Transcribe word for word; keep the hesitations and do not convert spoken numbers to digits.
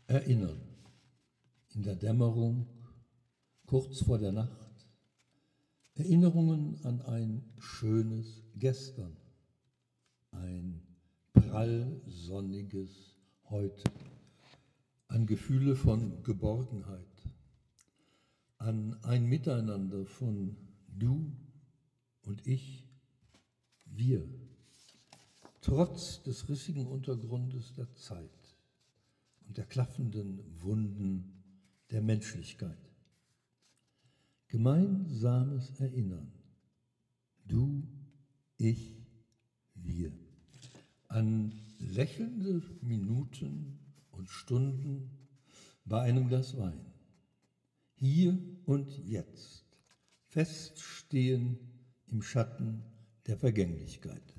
Erinnern. In der Dämmerung, kurz vor der Nacht. Erinnerungen an ein schönes Gestern. Ein prall sonniges Heute. An Gefühle von Geborgenheit. An ein Miteinander von du und ich, wir. Trotz des rissigen Untergrundes der Zeit und der klaffenden Wunden der Menschlichkeit. Gemeinsames Erinnern. Du, ich, wir. An lächelnde Minuten und Stunden bei einem Glas Wein. Hier und jetzt. Feststehen im Schatten der Vergänglichkeit.